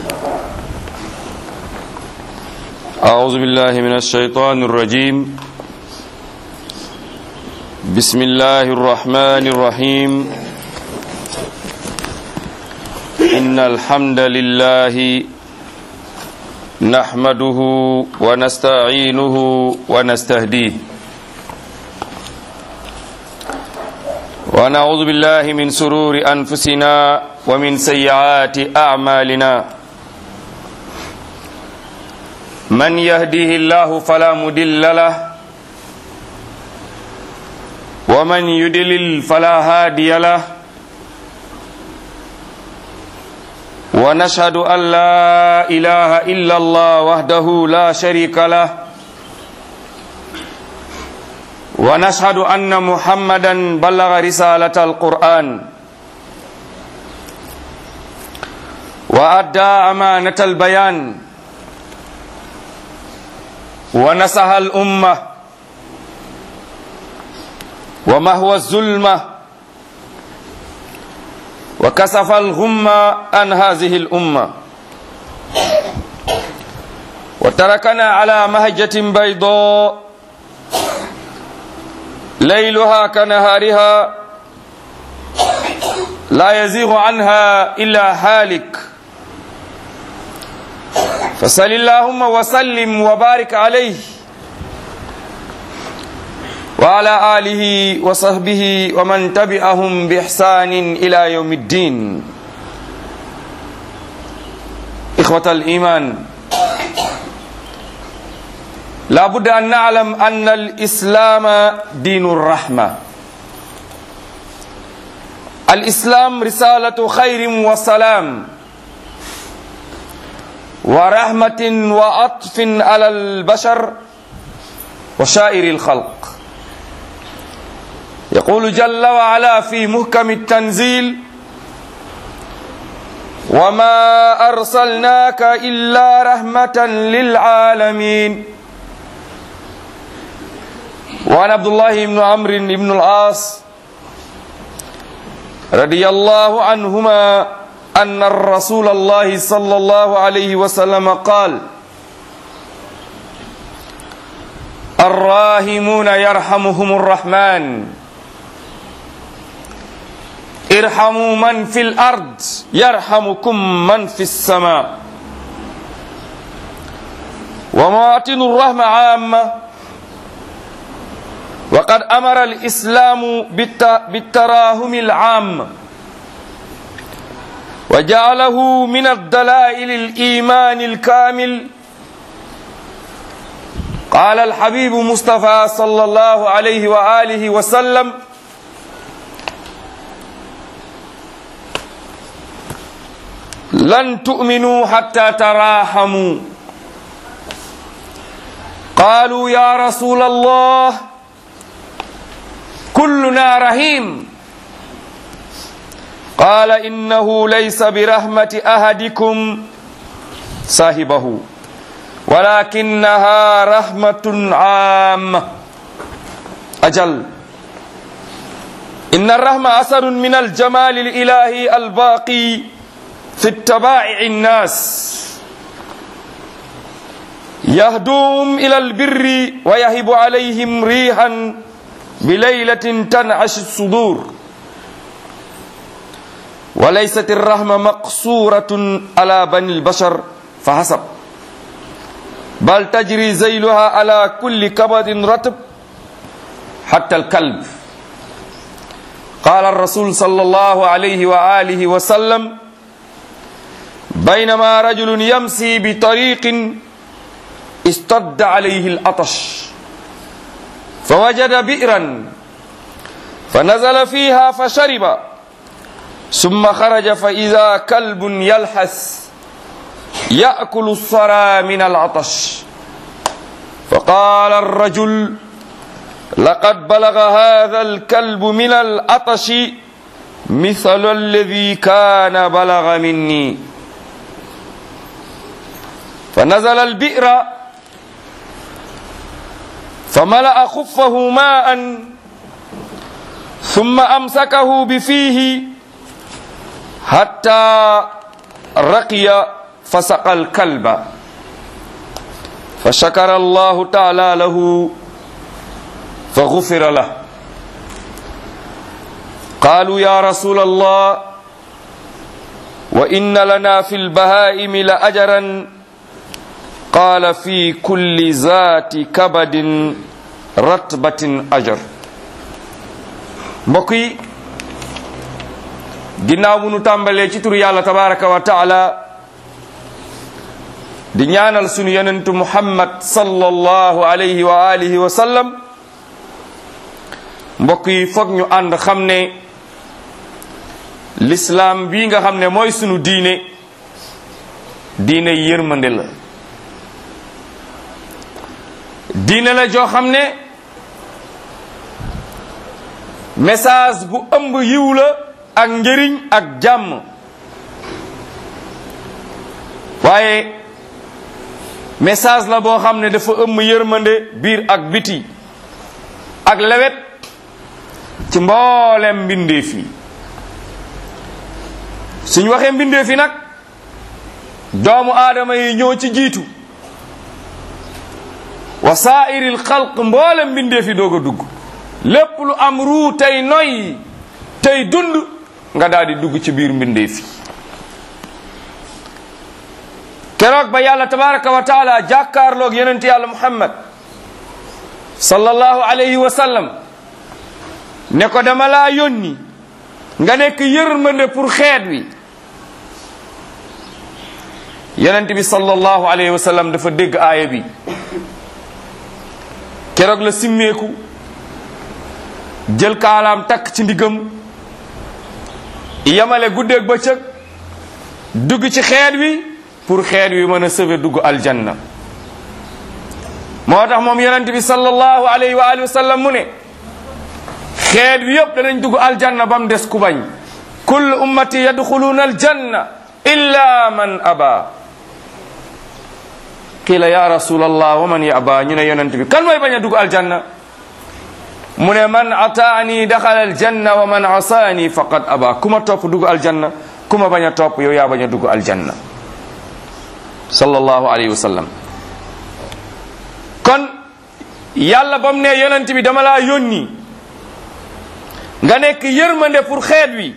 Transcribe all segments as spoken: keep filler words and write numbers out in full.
أعوذ بالله من الشيطان الرجيم بسم الله الرحمن الرحيم إن الحمد لله نحمده ونستعينه ونستهديه ونعوذ بالله من شرور أنفسنا ومن سيئات أعمالنا من يهديه الله فلا مضل له ومن يضلل فلا هادي له ونشهد أن لا إله إلا الله وحده لا شريك له ونشهد أن محمدا بلغ رسالة القرآن وأدى أمانة البيان ونصح الأمة ومحو الظلمة وكشف الغمة عن هذه الأمة وتركنا على مهجة بيضاء ليلها كنهارها لا يزيغ عنها إلا هالك فصل اللهم وسلم وبارك عليه وعلى آله وصحبه ومن تبعهم بإحسان إلى يوم الدين. إخوة الإيمان، لا بد أن نعلم أن الإسلام دين الرحمة. الإسلام رسالة خير وسلام ورحمة وعطف على البشر وسائر الخلق. يقول جل وعلا في محكم التنزيل: وما أرسلناك إلا رحمة للعالمين. وعن عبد الله بن عمرو بن العاص رضي الله عنهما أن الرسول الله صلى الله عليه وسلم قال: الراحمون يرحمهم الرحمن ارحموا من في الأرض يرحمكم من في السماء. ومواطن الرحمة عامة، وقد أمر الإسلام بالتراحم العام وجعله من الدلائل الإيمان الكامل. قال الحبيب مصطفى صلى الله عليه وآله وسلم: لن تؤمنوا حتى تراحموا. قالوا يا رسول الله كلنا رحيم. قال: إنه ليس برحمة أحدكم صاحبه ولكنها رحمة عامة. أجل إن الرحمة أثر من الجمال الإلهي الباقي في اتباع الناس، يهدوهم إلى البر ويهب عليهم ريحا بليلة تنعش الصدور. وليست الرحمة مقصورة على بني البشر فحسب، بل تجري ذيلها على كل كبد رطب حتى الكلب. قال الرسول صلى الله عليه وآله وسلم: بينما رجل يمشي بطريق اشتد عليه العطش فوجد بئرا فنزل فيها فشرب، ثم خرج فإذا كلب يلحس يأكل الثرى من العطش. فقال الرجل: لقد بلغ هذا الكلب من العطش مثل الذي كان بلغ مني. فنزل البئر فملأ خفه ماء ثم أمسكه بفيه حتى رقي fa saqa alkalba fa shakara allahu taala lahu fa gufira lah. qaalu ya rasul allah wa inna lana fi lbahaimi la ajaran qaala fi kulli zaati kabadin ratbatin ajar. mbokk yi ginnaaw bu nu tàmbalee ci turu yàlla tabaraka wa taala di ñaanal sunu yonentu muhammad sallallahu alayhi wa alihi wa sallam, mbokk yi foog ñu ànd xam ne l'islam bii nga xam ne mooy sunu diine diine yërmande la. diine la joo xam ne message bu ëmb yiw la ak njëriñ ak jàmm, waaye message la boo xam ne dafa ëmb yërmande biir ak biti ak lewet ci mboolem mbindeef yi. suñ waxee mbindeef yi nag doomu aadama yi ñoo ci jiitu, wasaa'iril xalq mboolem mbindeef yi doog a dugg. lépp lu am ruu tey noy tey dund nga daal di dugg ci biir mbindeef yi. keroog ba yàlla tabaraka wa taala jàkkaarloog yonent yàlla muhammad sallallahu alayhi wa sallam ne ko dama laa yónni nga nekk yërmande pour xeet wi. yonent bi sallallahu alayhi wa sallam dafa dégg aaya bi, keroog la simmeeku jël kaalaam takk ci ndigam yamale guddeeg bëccëg dugg ci xeet wi pour xeet wi mën a sëwe dugg aljanna. moo tax moom yonent bi sallallahu alayhi wa alihi wa sallam mu ne xeet wi yëpp danañ dugg aljanna ba mu des ku bañ. kullu ummati yadxuluuna aljanna illa man aba. qila ya rasulallah wa man yaba. ñu ne yonent bi kan mooy bañ a dugg aljanna? mu ne man ataani daxala aljanna wa man asaani faqad aba. ku ma topp dugg aljanna, ku ma bañ a topp yow yaa bañ a dugg aljanna. sallallahu alayhi wa sallam. kon yàlla ba mu ne yonent bi dama laa yónni nga nekk yërmande pour xeet wi,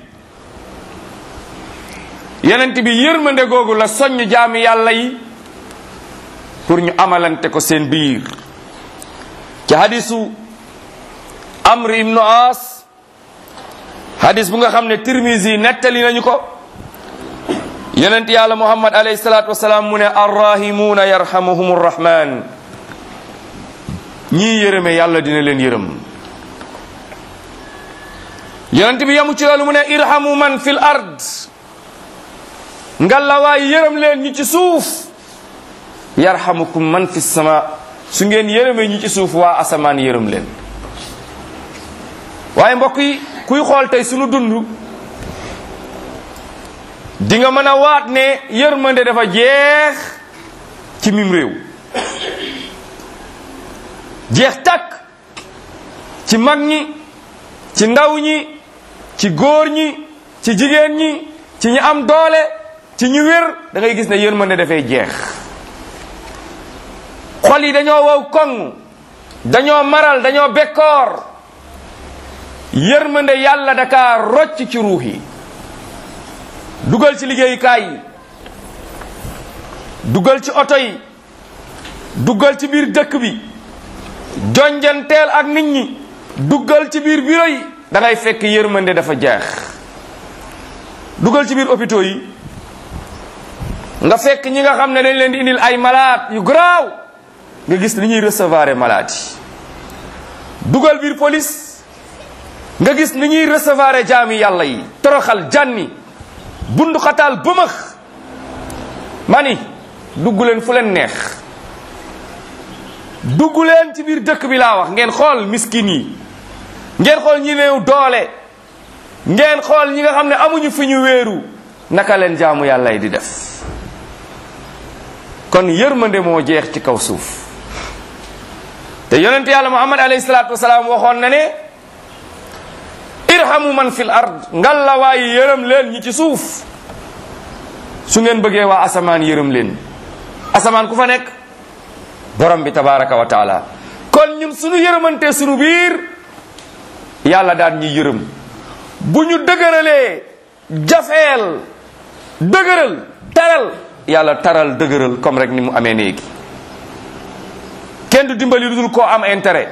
yonent bi yërmande googu la soññ jaami yàlla yi pour ñu amalante ko seen biir. ci hadisu amr ibnu as, hadis bu nga xam ne tirmisi nettali nañu ko, yonent yàlla muhammad alayhi salatu wasalaam mu ne arrahimuuna yarhamuhum rrahman. ñii yërëme yàlla dina leen yërëm. yonent bi yamu ci loolu mu ne irhamu man fil ard. ngalawaay yërëm leen ñi ci suuf, yarhamukum man fi sama. su ngeen yërëmee ñi ci suuf waa asamaan yërëm leen. waaye mbokk yi kuy xool tey sunu dund di nga mën a waat ne yërmande dafa jeex ci mim réew, jeex takk ci mag ñi, ci ndaw ñi, ci góor ñi, ci jigéen ñi, ci ñi am doole, ci ñi wér. da ngay gis ne yërmande dafay jeex. xol yi dañoo wow koŋ, dañoo maral, dañoo bekkoor. yërmande yàlla daka rocc ci ruux yi, dugal ci liggéeyukaay yi, dugal ci oto yi, dugal ci biir dëkk bi, jonjanteel ak nit ñi, dugal ci biir bureau yi. da ngay fekk yërmande dafa jeex. dugal ci biir hôpitaux yi nga fekk ñi nga xam ne dañ leen di indil ay malade yu garaaw, nga gis ni ñuy recevoir malade yi. dugal biir police nga gis ni ñuy recevoir jaami yàlla yi, toroxal jànni bundu xataal bëmëx. mani dugg leen fu leen neex, dugg leen ci biir dëkk bi laa wax, ngeen xool miskin yi, ngeen xool ñi néew doole, ngeen xool ñi nga xam ne amuñu fi ñu wéeru, naka leen jaamu yàlla yi di def. kon yërmande moo jeex ci kaw suuf. te yonent yàlla muhammad alayhi salaatu wasalaam waxoon na ne irhamu man fil ard. ngalla waaye yërëm leen ñi ci suuf. su ngeen bëggee waa asamaan yërëm leen. asamaan ku fa nekk borom bi tabaraka wa taala. kon ñun suñu yërëmantee suñu biir yàlla daan ñuy yërëm. bu ñu dëgëralee jafeel dëgëral taral yàlla taral dëgëral comme rek ni mu amee léegi. kenn du dimbali lu dul koo am intérêt.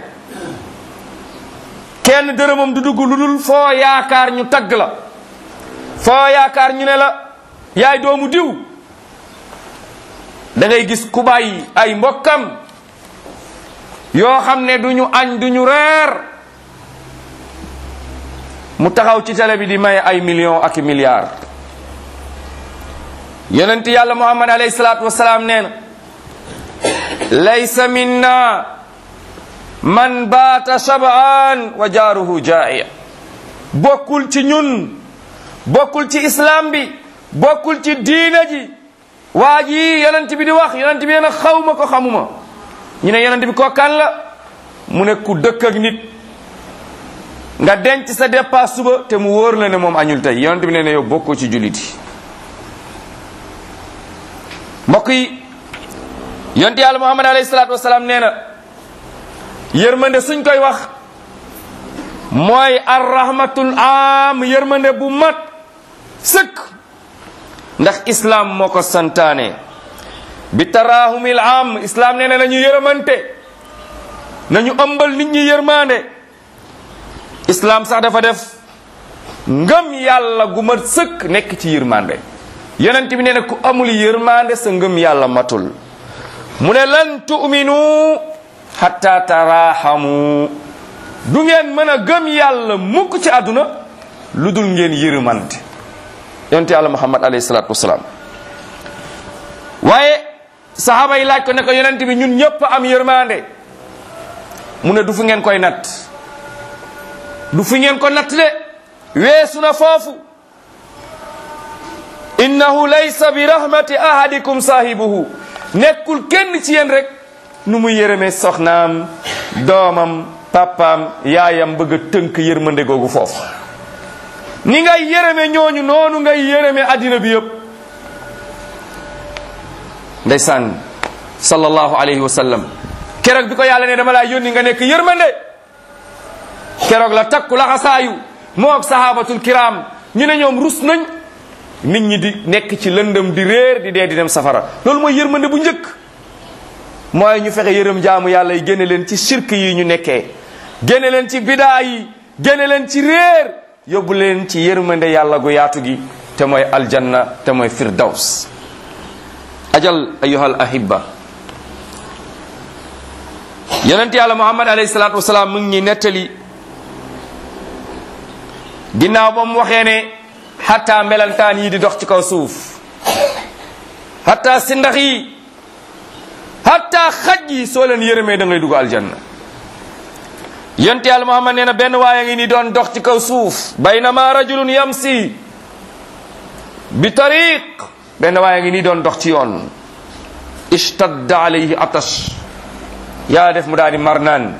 kenn dërëmam du dugg lu dul foo yaakaar ñu tagg la. foo yaakaar ñu ne la yaay doomu diw. da ngay gis ku bàyyi ay mbokkam yoo xam ne du ñu añ du ñu reer mu taxaw ci télé bi di may ay millions ak i milliards. yonent yàlla muhammad alayhi salaatu wasalaam nee na laysa minna man baata shab'an wa jaaruhu jaa'iya. bokkul ci ñun bokkul ci islam bi bokkul ci diina ji. waa ji yonent bi di wax yonent bi nee na xawma ko xamuma. ñu ne yonent bi ko kan la mu ne ku dëkk ak nit nga denc sa dépasse suba te mu wóor la ne moom añul tey yonent bi nee na yow bokkoo ci jullit yi. mbokk yi yonent yàlla muhammad alayhi salaatu wasalaam nee na yërmande suñ koy wax mooy arrahmatul am yërmande bu mat sëkk. ndax islam moo ko santaane bi tarahumil am islam nee na nañu yërëmante nañu ëmbal nit ñi yërmande. islam sax dafa def ngëm yàlla gu mat sëkk nekk ci yërmande. yonent bi nee na ku amul yërmande sa ngëm yàlla matul. mu ne lan tu'minu hatta tarahamu. du ngeen mën a gëm yàlla mukk ci àdduna lu dul ngeen yërmante. yonent yàlla muhammad alayhi salaatu wasalaam. waaye saxaaba yi laaj ko ne ko yonent bi ñun ñëpp am yërmande. mu ne du fu ngeen koy natt du fu ngeen ko natt de weesu na foofu. innahu laysa bi rahmati ahadikum saahibuhu. nekkul kenn ci yéen rek nu muy yërëmee soxnaam doomam papaam yaayam bëgg a tënk yërmande googu foofu. ni ngay yërëme ñooñu noonu ngay yërëme addina bi yëpp. ndeysaan sallallahu alayhi wa sallam keroog bi ko yàlla ne dama laa yónni nga nekk yërmande keroog la takku laxasaayu moo ak sahabatul kiram ñu ne ñoom rus nañ nit ñi di nekk ci lëndëm di réer di dee di dem safara. loolu mooy yërmande bu njëkk mooy ñu fexe yërëm jaamu yàlla yi génne leen ci shirk yi ñu nekkee génne leen ci bidaa yi génne leen ci réer yóbbu leen ci yërmande yàlla gu yaatu gi te mooy aljanna te mooy firdaws. ajal ayyuhal ahibba yonent yàlla muhammad alayhi salaatu wasalaam mu ngi ñuy nettali ginnaaw ba mu waxee ne xatta melantaan yi di dox ci kaw suuf xatta sindax yi xatta xaj yi soo leen yërëmee da ngay dugg aljanna. yonent yàlla muhammad nee na benn waaye ngi ni doon dox ci kaw suuf baynama rajulun yamsi bi tariq benn waaye ngi nii doon dox ci yoon ishtadda alayhi atash yaa def mu daal di mar naan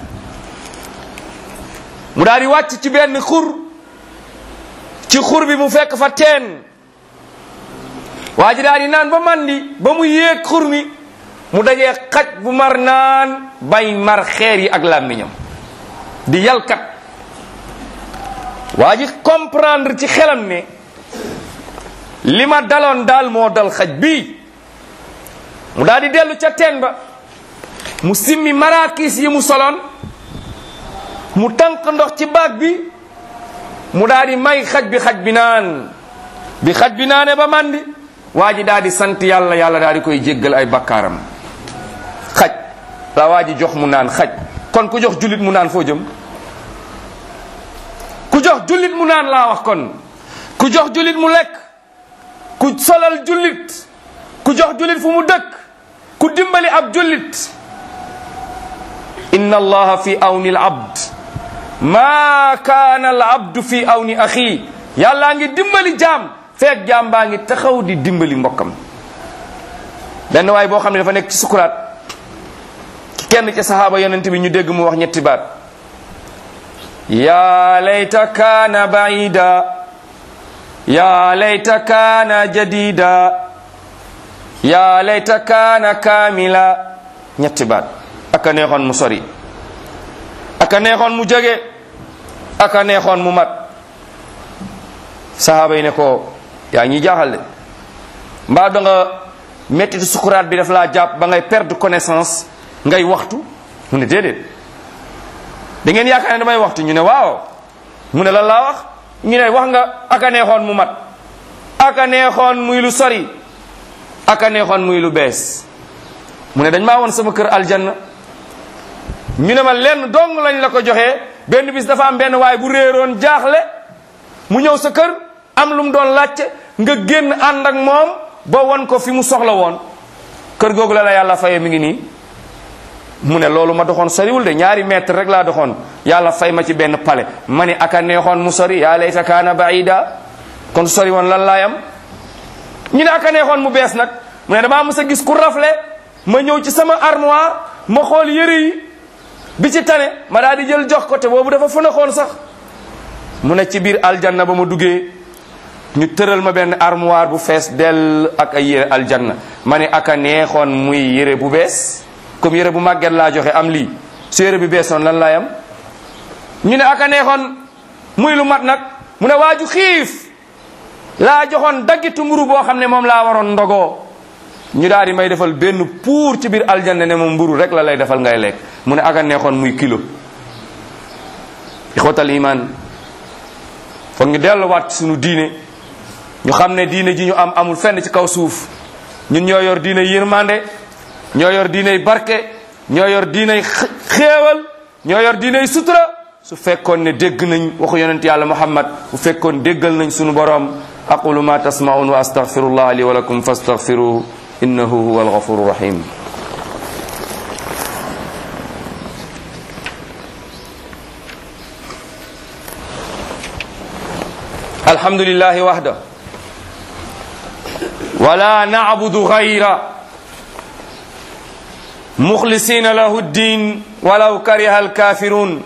mu daal di wàcc ci benn xur ci xur bi mu fekk fa teen waa ji daal di naan ba mandi ba mu yéeg xur mi mu dajee xaj bu mar naan bay mar xeer yi ak làmmiñam di yalkat waa ji comprendre ci xelam ne li ma daloon daal moo dal xaj bi mu daal di dellu ca teen ba mu simmi maraakis yi mu soloon mu tànk ndox ci baag bi mu daal di may xaj bi xaj bi naan bi xaj bi naane ba mandi waa ji daal di sant yàlla yàlla daal di koy jéggal ay bakkaaram. xaj la waa ji jox mu naan xaj kon ku jox jullit mu naan foo jëm ku jox jullit mu naan laa wax kon ku jox jullit mu lekk ku solal jullit ku jox jullit fu mu dëkk ku dimbali ab jullit. inna allaha fi awni al abd ma kaana al abdu fi awni axi. yàllaa ngi dimbali jaam feek jaam baa ngi taxaw di dimbali mbokkam. benn waay boo xam ne dafa nekk ci sukuraat kenn ci sahaaba yonent bi ñu dégg mu wax ñetti baat yaa layta kaana baida yaa layta kaana jadida yaa layta kaana kaamila ñetti baat aka neexoon mu sori aka neexoon mu jege aka neexoon mu mat sahaaba yi ne ko yaa ñi jaaxal de mbaa da nga mettitu sukuraat bi daf laa jàpp ba ngay perdre connaissance ngay waxtu mu ne déedéet da ngeen yaakaar ne damay waxtu ñu ne waaw mu ne lan laa wax ñu ne wax nga aka neexoon mu mat aka neexoon muy lu sori aka neexoon muy lu bees mu ne dañ maa woon sama kër aljanna ñu ne ma lenn dong lañ la ko joxee benn bis dafa am benn waay bu réeroon jaaxle mu ñëw sa kër am lu mu doon laajte nga génn ànd ak moom ba won ko fi mu soxla woon kër googu la la yàlla fayee mi ngi nii mu ne loolu ma doxoon soriwul de ñaari mètre rek laa doxoon yàlla fay ma ci benn pale ma ni aka neexoon mu sori yaa layta kaana baida kon sori woon lan laay am ñu ne aka neexoon mu bees nag mu ne damaa mës a gis ku rafle ma ñëw ci sama armoire ma xool yëre yi bi ci tane ma daal di jël jox ko te boobu dafa fënaxoon sax mu ne ci biir aljanna ba ma duggee ñu tëral ma benn armoire bu fees dell ak ay yére aljanna ma ne aka neexoon muy yére bu bees comme yére bu màgget laa joxe am lii su yére bi beesoon lan laay am ñu ne aka neexoon muy lu mat nag mu ne waaju xiif laa joxoon daggitu mburu boo xam ne moom laa waroon ndogoo ñu daal di may defal benn puur ci biir aljanna ne moom mburu rek la lay defal ngay lekk mu ne aka neexoon muy kilo ixwatal iman foog ñu delluwaat ci sunu diine ñu xam ne diine ji ñu am amul fenn ci kaw suuf ñun ñoo yor diine yërmande ñoo yor diiney barke ñoo yor diiney xéewal ñoo yor diiney sutura su fekkoon ne dégg nañ waxu yonent yàlla muhammad bu fekkoon déggal nañ sunu borom aqulu ma tasma'un wa astaghfirullah li wa lakum fastaghfiruhu innahu huwal ghafurur rahim alhamdulillahi wahda wala na'budu ghayra mukhlisina lahu ad-din walau kariha al-kafirun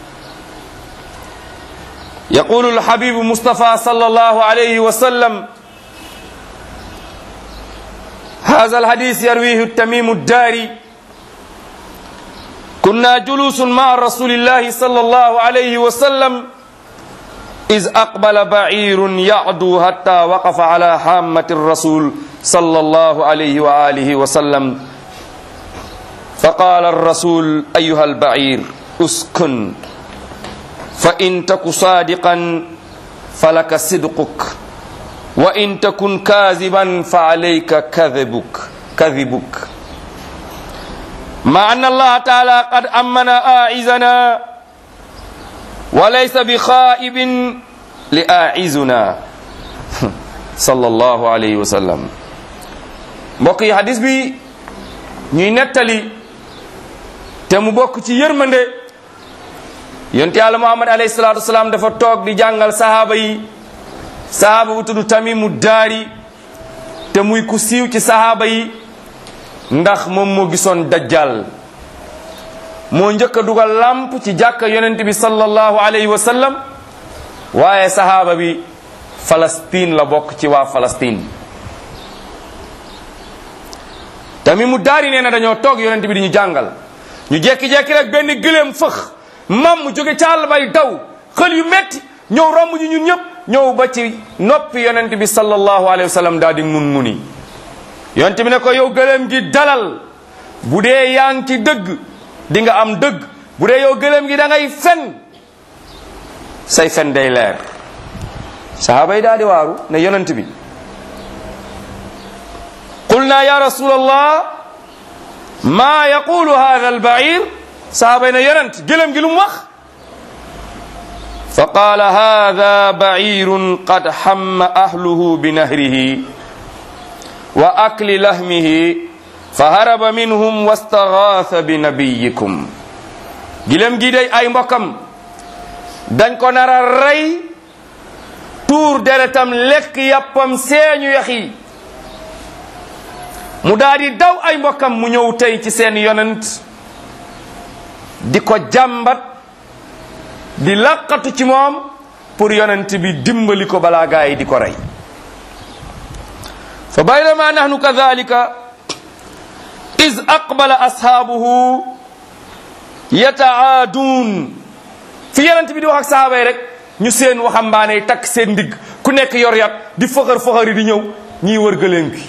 يقول الحبيب مصطفى صلى الله عليه وسلم هذا الحديث يرويه التميم الداري كنا جلوس مع رسول الله صلى الله عليه وسلم إذ أقبل بعير يعدو حتى وقف على حامة الرسول صلى الله عليه وآله وسلم فقال الرسول أيها البعير اسكن فإن تك صادقا فلك صدقك وإن تكن كاذبا فعليك كذبك كذبك مع أن الله تعالى قد أمن آعزنا وليس بخائب لآعزنا صلى الله عليه وسلم mbokk yi hadis bi ñuy nettali te mu bokk ci yërmande yonent yàlla muhammad alayhi salaatu wasalaam dafa toog di jàngal sahaaba yi sahaaba bu tudd Tamimu Daari te muy ku siiw ci sahaaba yi ndax moom moo gisoon dajjal moo njëkk a dugal làmp ci jàkka yonent bi sallallahu alayhi wa sallam waaye sahaaba bi Palestine la bokk ci waa Palestine Tamimu Daari nee na dañoo toog yonent bi di ñu jàngal ñu jekki-jekki rek benn gëléem fëx mam mu jóge ca àll bay daw xël yu metti ñëw romb ñu ñun ñëpp ñëw ba ci noppi yonent bi sallallahu alayhi wa sallam daal di mun muni yonent bi ne ko yow gëléem gi dalal bu dee yaa ngi ci dëgg di nga am dëgg bu dee yow gëléem gi da ngay fen say fen day leer sahaaba yi daal di waaru ne yonent bi qulna ya rasulallah ma yaqulu hadha al-ba'ir sahaaba yi ne yonent gëléem gi lu mu wax fa qaala hadha ba'irun qad hamma ahluhu bi nahrihi wa akli lahmihi fa haraba minhum wastaghatha bi nabiyikum gëléem gi day ay mbokkam dañ ko nar a rey tuur deretam lekk yàppam seeñu yax yi mu daal di daw ay mbokkam mu ñëw tey ci seen yonent di ko jàmbat di laqatu ci moom pour yonent bi dimbali ko balaa gaa yi di ko rey fa baynama nahnu kadhalika iz aqbala ashaabuhu yata'aadun fi yonent bi di wax ak sahaaba yi rek ñu seen waxambaane yi takk seen ndigg ku nekk yor yat di fëxër fëxëri di ñëw ñiy wër gëléem gi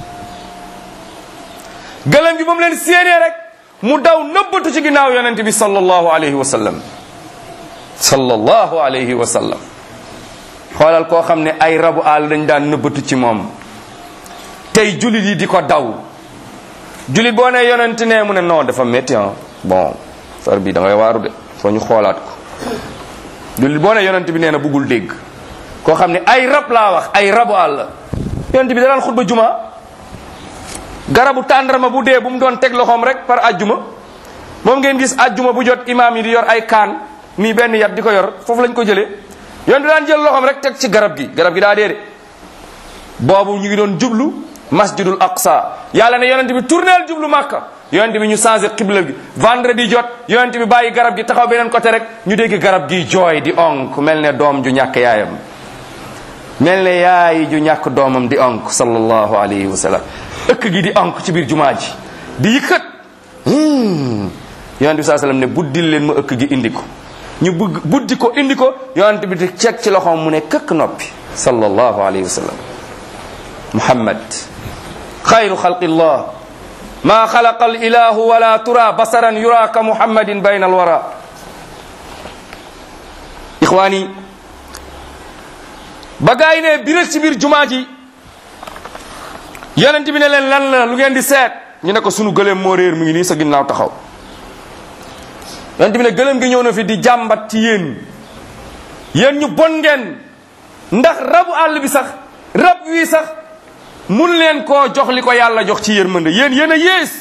gëléem gi ba mu leen séenee rek mu daw nëbbatu ci ginnaaw yonent bi sallallahu alayhi wa sallam sallallahu alayhi wa sallam xoolal koo xam ne ay rabu àll dañ daan nëbbatu ci moom tey julit yi di ko daw julit boo ne yonent ne mu ne non dafa métti bon far bi da ngay waaru de foo ñu xoolaat ko julit boo ne yonent bi nee na buggul dégg koo xam ne ay rab laa wax ay rabu àll yonent bi da daan xutba juma garabu tàndarma bu dee bu mu doon teg loxoom rek par ajjuma moom ngeen gis ajjuma bu jot imaam yi di yor ay kaan nii benn yat di ko yor foofu lañ ko jëlee yonent bi daan jël loxoom rek teg ci garab gi garab gi daa dee de boobu ñu ngi doon jublu masjidul aqsa yàlla ne yonent bi tourneel jublu màkka yonent bi ñu changé xibla gi vendredi jot yonent bi bàyyi garab gi taxaw beneen côté rek ñu dégg garab gi jooy di onk mel ne doom ju ñàkk yaayam mel ne yaay ju ñàkk doomam di onk sallallahu alayhi wa sallam ëkk gi di onk ci biir jumaa ji di yëkkat yonent bi saa sallam ne buddil leen ma ëkk gi indi ko ñu bëgg buddi ko indi ko yonent bi di ceeg ci loxoom mu ne këkk noppi sallallahu alayhi wa sallam muhammad xayru xalqillah ma xalaqa al ilahu wala tura basaran yura ka muhammadin bayna al wara ixwaani ba gaa yi ne biral ci biir jumaa ji yonent bi ne leen lan la lu ngeen di seet ñu ne ko sunu gëléem moo réer mu ngi nii sa ginnaaw taxaw yonent bi ne gëléem gi ñëw na fi di jàmbat ci yéen yéen ñu bon ngeen ndax rabu àll bi sax rab wi sax mun leen koo jox li ko yàlla jox ci yërmande yéen yéen a yées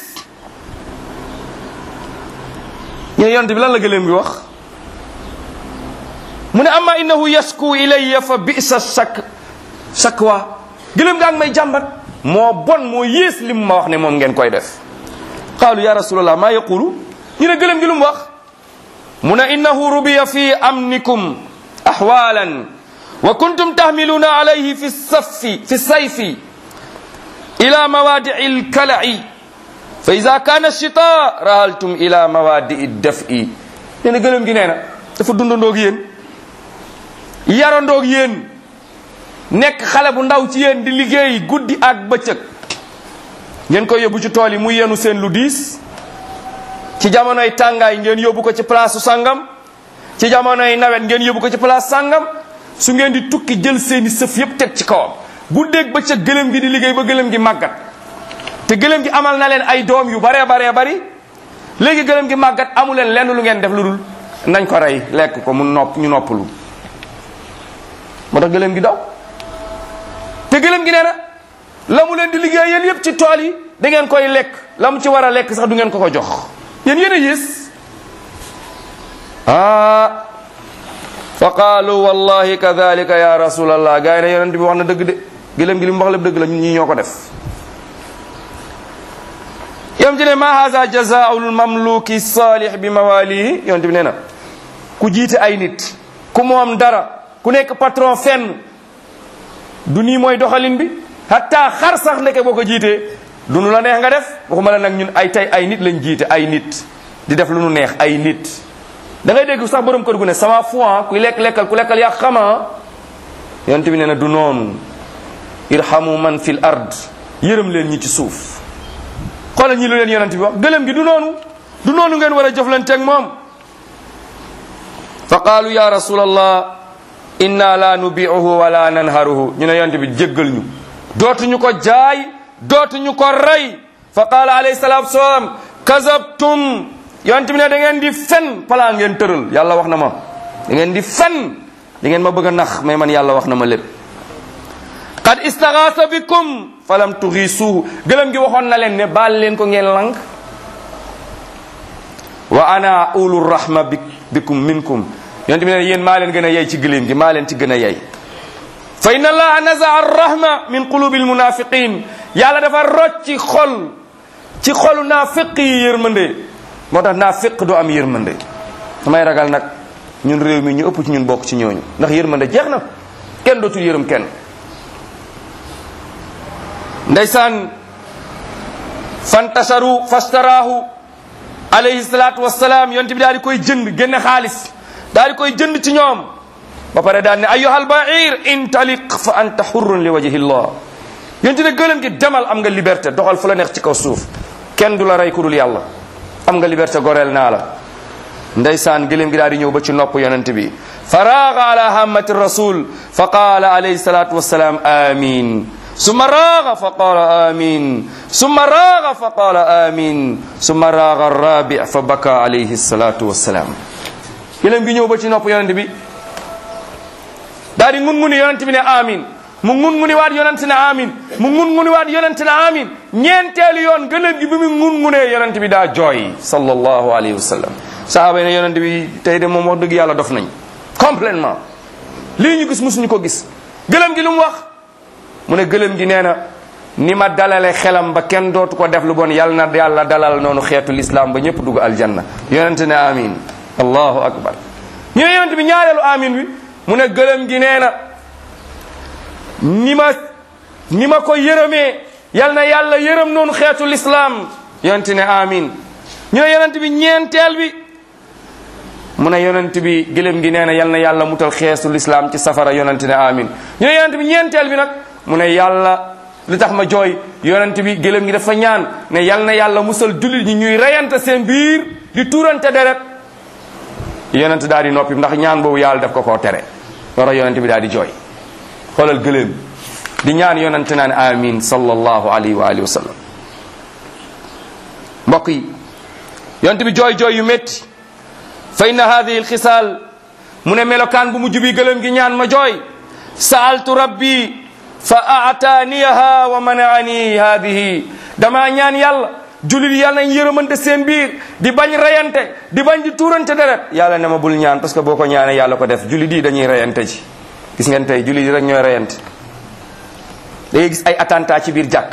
ñeen yonent bi lan la gëléem gi wax mu ne amma innahu yasku ilayya fa bisa shak shakwa gëléem gaa ngi may jàmbat moo bon moo yées li mu ma wax ne moom ngeen koy def qaalu ya rasulallah maa yaqulu ñu ne gëléem gi lu mu wax mu ne innahu rubiya fi amnikum ahwalan wa kuntum tahmiluna alayhi fi safi fi sayfi ila mawadi'i al-kala'i fa idha kana ash-shita rahaltum ila mawadi'i ad-daf'i nee na gëléem gi nee na dafa dundandoog yéen yarandoog yéen nekk xale bu ndaw ci yéen di liggéey guddi ak bëccëg ngeen koy yóbbu ci tool yi mu yenu seen lu diis ci jamonoy tàngaay ngeen yóbbu ko ci place su sangam ci jamonoy nawet ngeen yóbbu ko ci place sangam su ngeen di tukki jël seeni sëf yépp teg ci kawam guddeeg bëccëg gëlëm gi di liggéey ba gëlëm gi màggat te gëlëm gi amal na leen ay doom yu baree baree bari léegi gëlëm gi màggat amu leen lenn lu ngeen def lu dul nañ ko rey lekk ko mu nopp ñu noppalu moo tax gëlëm gi daw te gëlëm gi nee na la mu leen di liggéey yéen yépp ci tool yi da ngeen koy lekk la mu ci war a lekk sax du ngeen ko ko jox yéen yéen a yées ah fa qaalu wallahi kadhalika ya rasulallah gaa yi ne yonent bi wax na dëgg de gëlëm gi li mu wax lépp dëgg la ñun ñii ñoo ko def yom ci ne ma haza jazaa'ul mamluki salih bi mawalihi yonent bi nee na ku jiite ay nit ku moom dara ku nekk patron fenn du nii mooy doxalin bi hatta xar sax ndeke boo ko jiitee du nu la neex nga def waxuma la nag ñun ay tey ay nit lañ jiite ay nit di def lu nu neex ay nit da ngay dégg sax borom kër gu ne sama foi kuy lekk lekkal ku lekkal yaa xama yonent bi nee na du noonu irhamu man fil ard yërëm leen ñi ci suuf xoolal ñi lu leen yonent bi wax gëlëm gi du noonu du noonu ngeen war a jëflanteeg moom fa qaalu ya rasulallah inna la nubi'uhu wala nanharuhu ñu ne yonent bi jéggal ñu dootuñu ko jaay dootuñu ko rey fa qaala alayhi salatu wasalam kazabtum yonent bi ne da ngeen di fen palaa ngeen tëral yàlla wax na ma da ngeen di fen da ngeen ma bëgg a nax mais man yàlla wax na ma lépp qad istaghaasa bikum falam tughisuhu gëlëm gi waxoon na leen ne baal leen ko ngeen lang wa ana ulur rahma bikum minkum yonent bi ne yéen maa leen gën a yey ci gëléem gi maa leen ci gën a yey fa inna allaha nazaa arrahma min qulubi almunafiqin yàlla dafa rocc ci xol ci xolu naafiq yi yërmande moo tax naafiq du am yërmande damay ragal nag ñun réew mi ñu ëpp ci ñun bokk ci ñooñu ndax yërmande jeex na kenn dootul yërëm kenn ndeysaan fantasaru fastaraahu alayhi salaatu wassalaam yonent bi daal di koy jënd génne xaalis daal di koy jënd ci ñoom ba pare daal ne ayyuhal ba'ir intaliq fa anta hurrun li wajhi llah yonent ne gëlëm gi demal am nga liberté doxal fu la neex ci kaw suuf kenn du la rey ku dul yàlla am nga liberté goreel naa la ndeysaan gëlëm gi daal di ñëw ba ci nopp yonent bi faraaga ala hammati rasul fa qaala alayhi salatu wassalam amin summa raaga fa qaala amin summa raaga fa qaala amin summa raaga rabi fa baka alayhi salatu wassalam gëlëm gi ñëw ba ci nopp yonent bi daal di ngun nguni yonent bi ne amin mu ngun nguni waat yonent ne amin mu ngun nguni waat yonent ne amin ñeenteelu yoon gëlëm gi bi mu ngun ngunee yonent bi daa jooy sallallahu alayhi wa sallam sahaaba yi ne yonent bi tey de moom wax dëgg yàlla dof nañ complètement lii ñu gis musuñu ko gis gëlëm gi lu mu wax mu ne gëlëm gi nee na ni ma dalale xelam ba kenn dootu ko def lu bon yal na yàlla dalal noonu xeetu l'islam ba ñëpp dugg aljanna yonent ne amin allahu akbar ñu ne yonent bi ñaareelu amin wi mu ne gëlëm gi nee na ni ma ni ma ko yërëmee yal na yàlla yërëm noonu xeetu l'islam yonent ne amin ñu ne yonent bi ñeenteel bi mu ne yonent bi gëlëm gi nee na yal na yàlla mutal xeetu l'islam ci safara yonent ne amin ñu ne yonent bi ñeenteel bi nag mu ne yàlla li tax ma jooy yonent bi gëlëm gi dafa ñaan ne yal na yàlla musal jullit ñi ñuy reyante seen biir di tuurante deret yonent daal di noppi ndax ñaan boobu yàlla daf ko koo tere loro yonent bi daal di jooy xoolal gëlëm di ñaan yonent naan amin sallallahu alayhi wa alihi wa sallam mbokk yi yonent bi jooy jooy yu métti fa inna hadihi alxisaal mu ne melokaan bu mujj bi gëlëm gi ñaan ma jooy saaltu rabbi fa aataaniyaha wa manaani hadihi dama ñaan yàlla jullit yàlla nañ yërëmante seen biir di bañ reyante di bañ di tuurante deret yàlla ne ma bul ñaan parce que boo ko ñaanee yàlla ko def jullit yi dañuy reyante ci gis ngeen tey jullit yi rek ñooy reyante da ngay gis ay attentat ci biir jàkk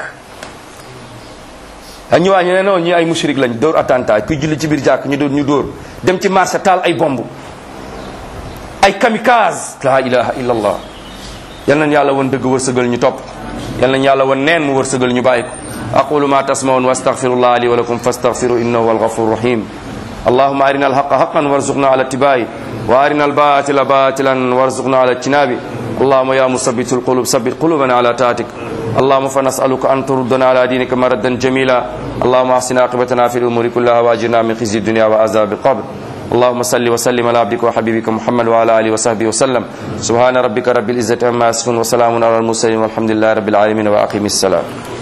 a ñëwaa ñu ne noonu ñi ay mushrik lañ dóor attentat kuy julli ci biir jàkk ñu dóor ñu dóor dem ci marché taal ay bomb ay kamikaze la ilaha illa allah yal nañ yàlla woon dëgg wërsëgal ñu topp yal nañ yàlla woon neen mu wërsëgal ñu bàyyi ko aqulu ma tasmaun wa astaghfirullah li wa lakum fastaghfiru innahu huwal ghafurur rahim allahumma arina alhaqqa haqqan warzuqna ala ittiba'i wa arina albatila batilan warzuqna ala ijtinabi اللهم يا مثبت القلوب ثبت قلوبنا على طاعتك اللهم فنسألك أن تردنا على دينك مردا جميلا اللهم احسن عاقبتنا في الأمور كلها واجرنا من خزي الدنيا وعذاب القبر اللهم صل وسلم على عبدك وحبيبك محمد وعلى آله وصحبه وسلم سبحان ربك رب العزة عما يصفون وسلام على المرسلين والحمد لله رب العالمين وأقم السلام